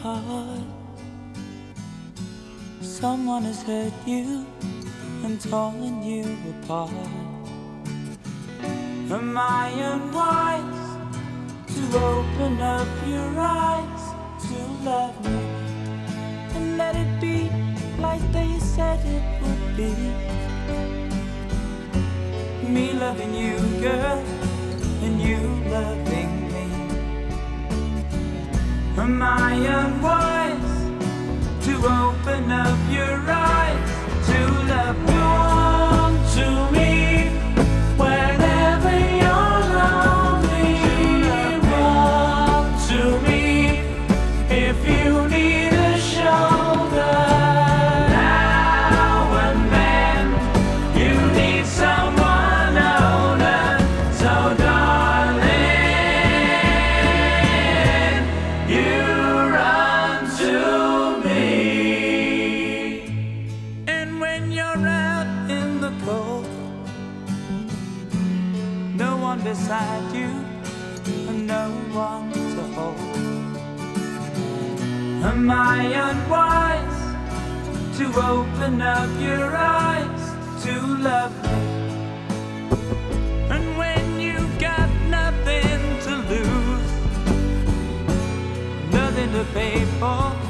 heart. Someone has hurt you and torn you apart. Am I unwise to open up your eyes to love me and let it be like they said it would be? Me loving you, girl, and you loving me. Am I unwise to open up your eyes to love me? Come to me whenever you're lonely. Come to me if you need a shoulder. Now and then you need someone older. So darling, you run to me. And when you're out in the cold, no one beside you and no one to hold. Am I unwise to open up your eyes to love me? And when you got nothing to lose, nothing to pay for,